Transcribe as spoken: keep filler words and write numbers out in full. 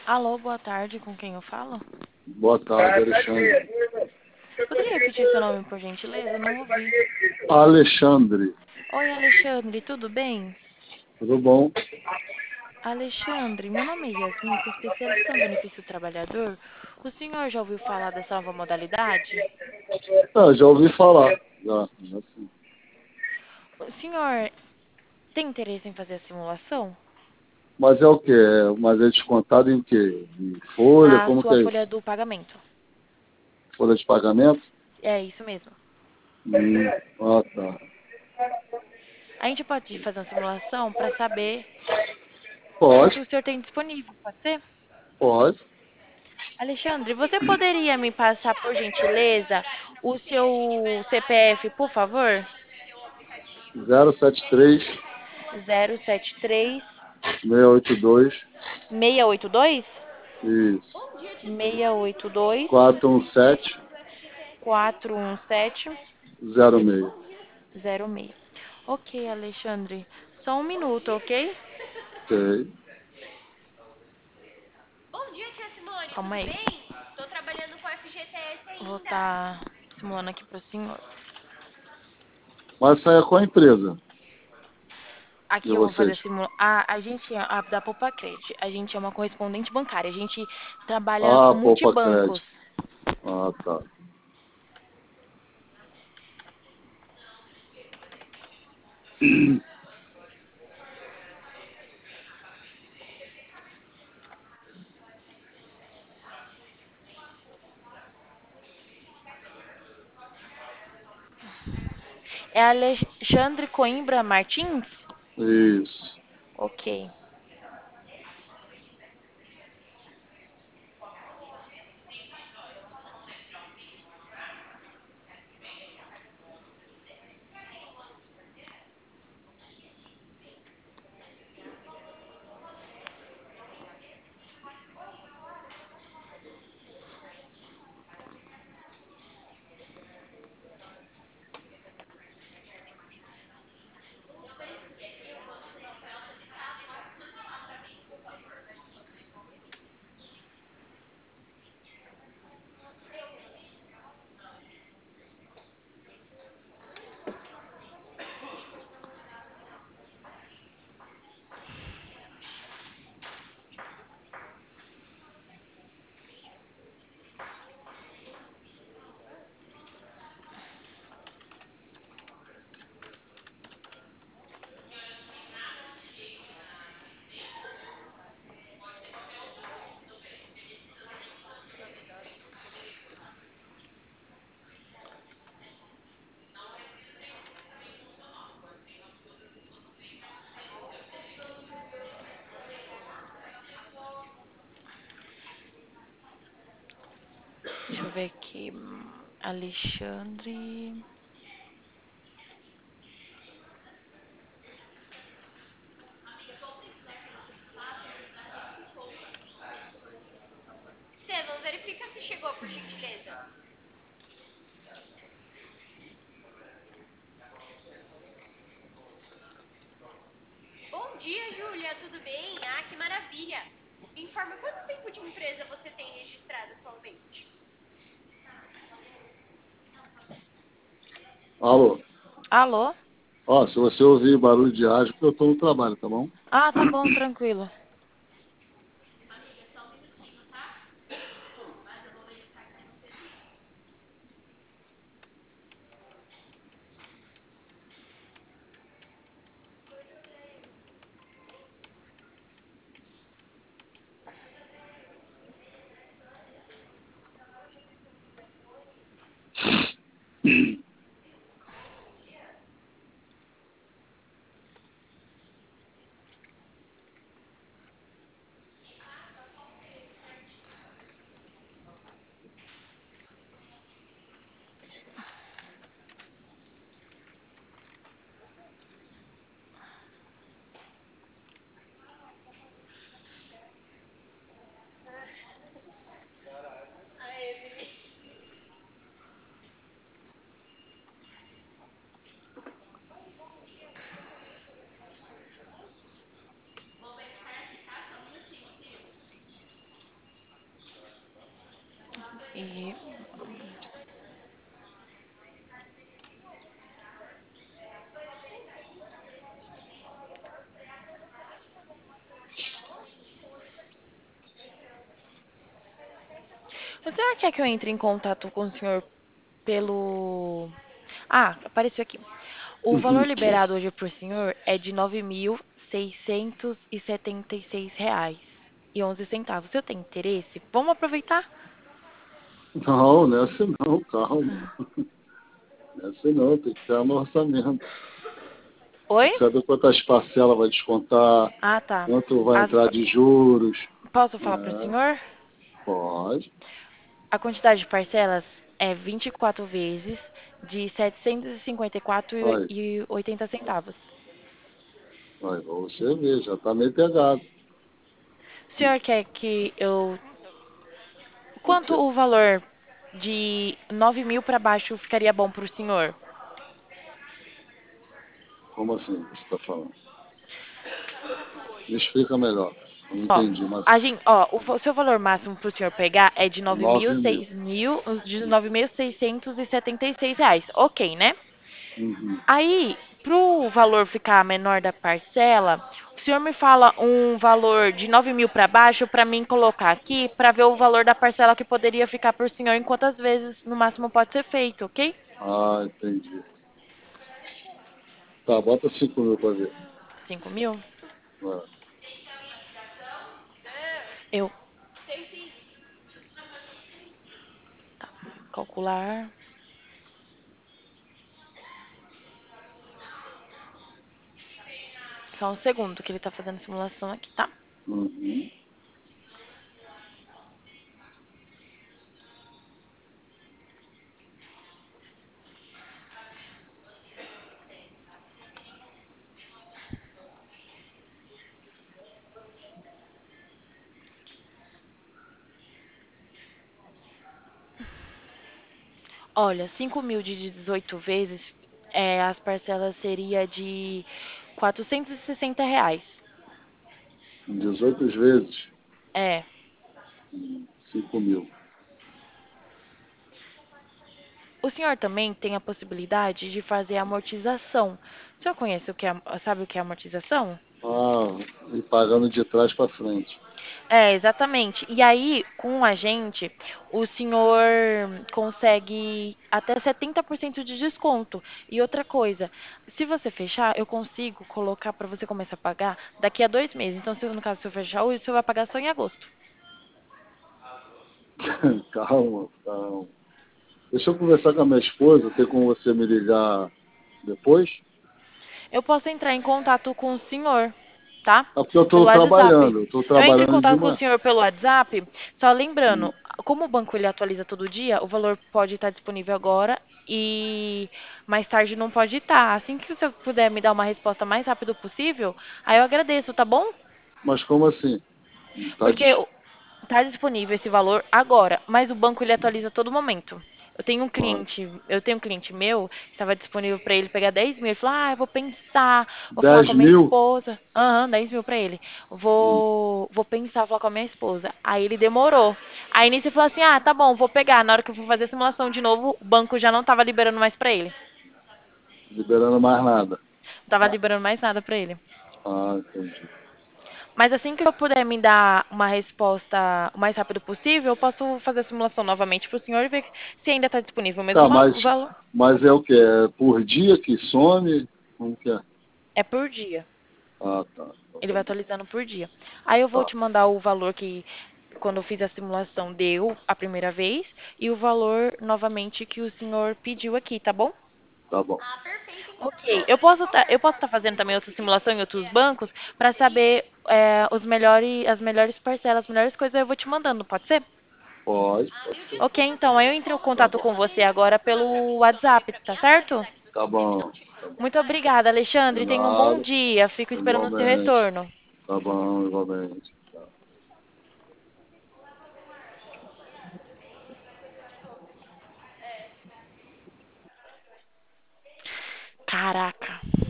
Alô, boa tarde, com quem eu falo? Boa tarde, Alexandre. Poderia repetir seu nome, por gentileza? Eu não ouvi. Alexandre, Oi, Alexandre, tudo bem? tudo bom? Alexandre, meu nome é Yasmin, sou especialista no benefício do trabalhador. O senhor já ouviu falar dessa nova modalidade? Ah, já ouvi falar. Já, já sim. O senhor tem interesse em fazer a simulação? Mas é o quê? É- Mas é descontado em quê? Em folha? Na Como que sua é folha isso? do pagamento. Folha de pagamento? É isso mesmo. Hum, ah, tá. A gente pode fazer uma simulação para saber o que Pode, o senhor tem disponível, pode ser? pode. Alexandre, você poderia me passar, por gentileza, o seu C P F, por favor? zero sete três, Zero sete três seis oito dois, seis oito dois isso. seis oito dois quatro um sete, quatro um sete zero seis. zero seis. Ok, Alexandre. Só um minuto, ok? Ok. Bom dia, tia Simone, Calma tudo aí. bem? Tô trabalhando com F G T S Vou ainda. estar simulando aqui pro senhor. Mas isso aí é com a empresa de Aqui eu vou fazer a vocês. simulação. A, a gente é a, da Popacred. A gente é uma correspondente bancária. A gente trabalha Ah, com poupa crédito. multibancos. Ah, tá. É Alexandre Coimbra Martins? Isso. Ok. Deixa eu ver aqui. Alexandre. Estevam, verifica se chegou, por gentileza. Bom dia, Júlia, tudo bem? Ah, que maravilha. Me informa quanto tempo de empresa você tem registrado atualmente? Alô? Alô? Ó, se você ouvir barulho de rádio, porque eu estou no trabalho, tá bom? Ah, tá bom, tranquilo. E o senhor quer que eu entre em contato com o senhor pelo. Ah, apareceu aqui. O valor liberado hoje por senhor é de nove mil seiscentos e setenta e seis reais e onze centavos. O senhor tem interesse? Vamos aproveitar? Não, não é assim não, calma. Não é assim não, tem que ter no orçamento. Tem Oi? que saber quantas parcelas vai descontar, Ah, tá. quanto vai As entrar pa- de juros. Posso falar para o É, senhor? pode. A quantidade de parcelas é vinte e quatro vezes de setecentos e cinquenta e quatro Aí, e oitenta centavos. aí, pra você ver, já tá meio pegado. O senhor quer que eu. O Quanto quê? o valor de nove mil para baixo ficaria bom para o senhor? Como assim você tá falando? Me explica melhor. Eu não Ó, entendi, mas a gente, ó, o vo- seu valor máximo para o senhor pegar é de nove mil, nove mil. seis mil, de nove mil seiscentos e setenta e seis reais. Ok, né? Uhum. Aí, pro valor ficar menor da parcela, o senhor me fala um valor de nove mil para baixo para mim colocar aqui para ver o valor da parcela que poderia ficar por senhor em quantas vezes no máximo pode ser feito, ok? Ah, entendi. Tá, bota cinco mil pra ver. Cinco mil? É. Eu Tem sim. calcular. Só um segundo que ele tá fazendo a simulação aqui, tá? Uhum. Olha, cinco mil de dezoito vezes, é, as parcelas seria de quatrocentos e sessenta reais. dezoito vezes, É, cinco mil. o senhor também tem a possibilidade de fazer amortização. O senhor conhece o que é, sabe o que é amortização? Ah, e pagando de trás para frente. É, exatamente. E aí, com a gente, o senhor consegue até setenta por cento de desconto. E outra coisa, se você fechar, eu consigo colocar para você começar a pagar daqui a dois meses. Então, se no caso, se eu fechar hoje, você vai pagar só em agosto. Calma, calma. Deixa eu conversar com a minha esposa, tem como você me ligar depois? Eu posso entrar em contato com o senhor, tá? É porque eu estou Pelo WhatsApp. trabalhando, eu estou Eu entro em trabalhando de contato com o manhã. senhor pelo WhatsApp, só Hum. lembrando, como o banco ele atualiza todo dia, o valor pode estar disponível agora e mais tarde não pode estar. Assim que você puder me dar uma resposta mais rápido possível, aí eu agradeço, tá bom? Mas como assim? Tá Porque dis... está disponível esse valor agora, mas o banco ele atualiza a todo momento. Eu tenho um ah, cliente, eu tenho um cliente meu, estava disponível para ele pegar dez mil. Ele falou: Ah, eu vou pensar, vou falar com dez a minha mil? esposa. Aham, dez mil para ele. Hum. Vou, vou pensar, vou falar com a minha esposa. Aí ele demorou. Aí nisso ele falou assim: Ah, tá bom, vou pegar. Na hora que eu for fazer a simulação de novo, o banco já não estava liberando mais para ele. Liberando mais nada. Não estava liberando mais nada para ele. Ah, entendi. Mas assim que eu puder me dar uma resposta o mais rápido possível, eu posso fazer a simulação novamente para o senhor e ver se ainda está disponível o mesmo Tá, val- mas, valor. mas é o que? É por dia que some? Como que é? É por dia. Ah, tá. Então Ele tá vai bom. atualizando por dia. Aí eu vou Tá, te mandar o valor que, quando eu fiz a simulação, deu a primeira vez e o valor novamente que o senhor pediu aqui, tá bom? tá bom. Ah, perfeito Ok. então. Eu posso tá, eu posso estar fazendo também outra simulação em outros bancos para saber é, os melhores, as melhores parcelas, as melhores coisas. Eu vou te mandando, pode ser? Pode, Ah, pode mil ser. Ok, desculpas, então, não aí eu tem entro em como, não Tá contato bom. com você pode agora mandar pelo depois WhatsApp, para tá minha mãe, certo? mas o Tá sistema bom. não te Tá bom. Muito obrigada, De Alexandre. Tenha um bom nada. dia. Fico esperando o seu Igualmente. retorno. Tá bom, igualmente. Tá. Caraca.